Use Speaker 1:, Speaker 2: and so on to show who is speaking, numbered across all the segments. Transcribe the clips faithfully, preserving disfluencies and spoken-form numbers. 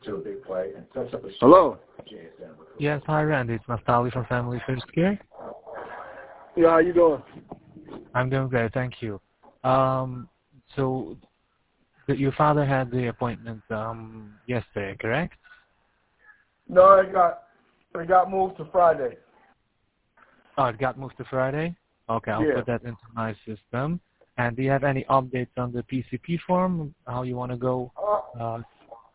Speaker 1: Hello.
Speaker 2: Yes, hi Randy. It's Naftali from Family First Care.
Speaker 1: Yeah, how you doing?
Speaker 2: I'm doing great, thank you. Um, so the, your father had the appointment um, yesterday, correct?
Speaker 1: No, it got it got moved to Friday.
Speaker 2: Oh, it got moved to Friday? Okay, I'll
Speaker 1: Yeah.
Speaker 2: put that into my system. And do you have any updates on the P C P form, how you want to go?
Speaker 1: Uh,
Speaker 2: Uh,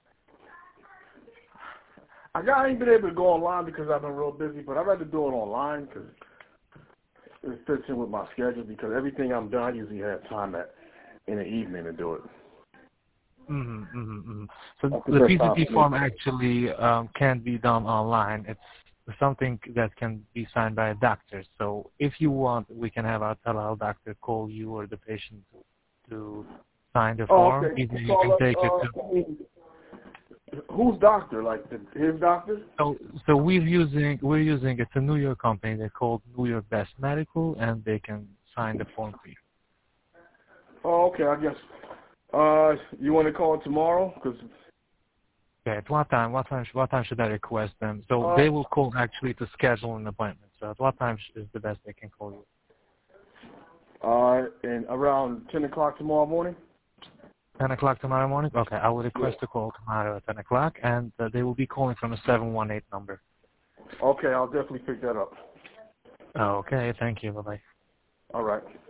Speaker 1: I, got, I ain't been able to go online because I've been real busy, but I'd rather do it online because it fits in with my schedule because everything I'm done, I usually have time at in the evening to do it.
Speaker 2: mm-hmm, mm-hmm, mm-hmm. So
Speaker 1: That's the
Speaker 2: the
Speaker 1: best
Speaker 2: P C
Speaker 1: time
Speaker 2: P
Speaker 1: for me.
Speaker 2: form actually um, can't be done online. It's something that can be signed by a doctor. So if you want, we can have our telehealth doctor call you or the patient to sign the
Speaker 1: Oh,
Speaker 2: form.
Speaker 1: okay.
Speaker 2: Either you
Speaker 1: So,
Speaker 2: can take it to...
Speaker 1: uh, who's doctor? Like the, his doctor?
Speaker 2: So, so we're using, we're using, it's a New York company. They're called New York Best Medical, and they can sign the form for you.
Speaker 1: Oh, okay. I guess. Uh, you want to call it tomorrow? Cause
Speaker 2: Okay, at what time? What time? What time should I request them? So
Speaker 1: uh,
Speaker 2: they will call actually to schedule an appointment. So at what time is the best they can call you?
Speaker 1: uh, and around ten o'clock tomorrow morning.
Speaker 2: ten o'clock tomorrow morning? Okay, I will request a call tomorrow at ten o'clock, and uh, they will be calling from a seven one eight number.
Speaker 1: Okay, I'll definitely pick that up.
Speaker 2: Okay, thank you. Bye-bye.
Speaker 1: All right.